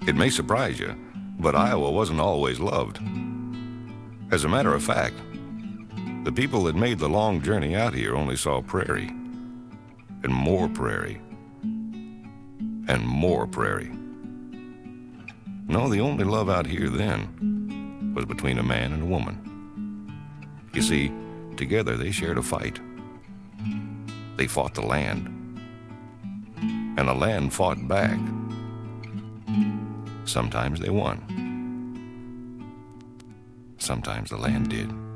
It may surprise you, but Iowa wasn't always loved. As a matter of fact, the people that made the long journey out here only saw prairie, and more prairie, and more prairie. No, the only love out here then was between a man and a woman. You see, together they shared a fight. They fought the land, and the land fought back. Sometimes they won. Sometimes the land did.